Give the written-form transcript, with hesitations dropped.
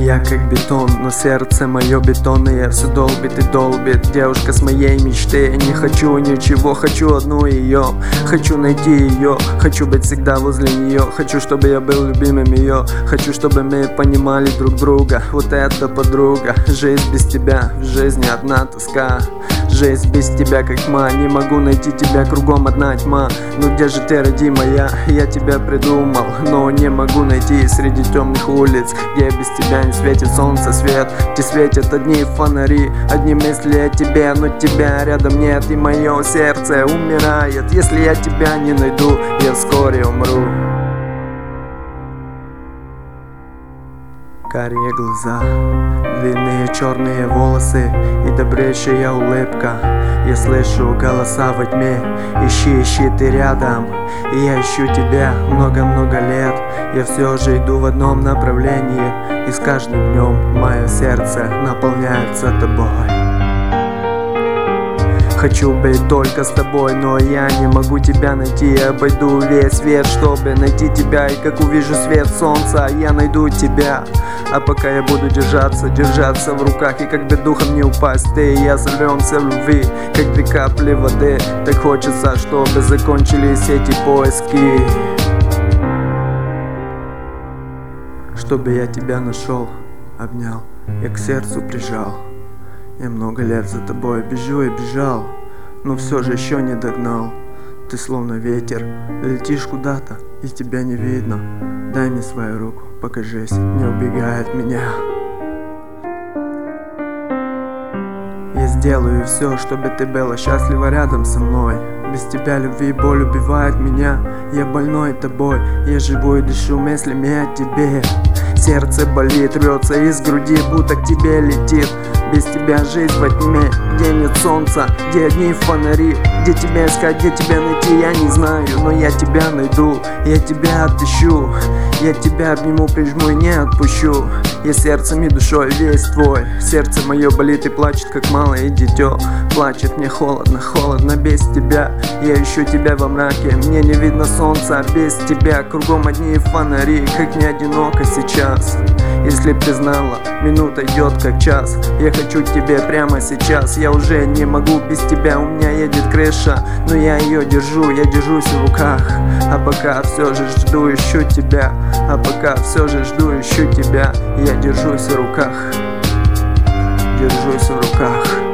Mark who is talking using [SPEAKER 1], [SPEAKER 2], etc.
[SPEAKER 1] Я как бетон, но сердце мое бетонное все долбит и долбит. Девушка с моей мечты, не хочу ничего, хочу одну ее. Хочу найти ее, хочу быть всегда возле нее. Хочу, чтобы я был любимым ее. Хочу, чтобы мы понимали друг друга. Вот это подруга. Жизнь без тебя, в жизни одна тоска. Жизнь без тебя как тьма. Не могу найти тебя, кругом одна тьма. Ну где же ты, родимая? Я тебя придумал, но не могу найти среди темных улиц, где без тебя не светит солнце свет, где светят одни фонари, одни мысли о тебе, но тебя рядом нет, и мое сердце умирает. Если я тебя не найду, я вскоре умру. Карие глаза, длинные черные волосы и добрейшая улыбка. Я слышу голоса во тьме, ищи, ищи ты рядом. И я ищу тебя много-много лет. Я все же иду в одном направлении, и с каждым днем мое сердце наполняется тобой. Хочу быть только с тобой, но я не могу тебя найти. Я обойду весь свет, чтобы найти тебя. И как увижу свет солнца, я найду тебя. А пока я буду держаться в руках, и как бы духом не упасть, ты и я сорвемся в любви, как две капли воды. Так хочется, чтобы закончились эти поиски, чтобы я тебя нашел, обнял, я к сердцу прижал. Я много лет за тобой бежу и бежал, но все же еще не догнал. Ты словно ветер, летишь куда-то, и тебя не видно. Дай мне свою руку, покажись, не убегай от меня. Я сделаю все, чтобы ты была счастлива рядом со мной. Без тебя любви и боль убивает меня. Я больной тобой, я живу и дышу мыслями о тебе. Сердце болит, рвется из груди, будто к тебе летит. Без тебя жизнь во тьме, где нет солнца, где одни фонари. Где тебя искать, где тебя найти, я не знаю, но я тебя найду, я тебя отыщу. Я тебя обниму, прижму и не отпущу. Я сердцем и душой весь твой. Сердце мое болит и плачет, как малое дитё. Плачет, мне холодно, холодно без тебя. Я ищу тебя во мраке, мне не видно солнца без тебя. Кругом одни фонари, как не одиноко сейчас. Если б ты знала, минута идет как час. Я хочу к тебе прямо сейчас. Я уже не могу без тебя, у меня едет крыша, но я ее держу, я держусь в руках. А пока все же жду, ищу тебя. А пока все же жду, ищу тебя. Я держусь в руках, держусь в руках.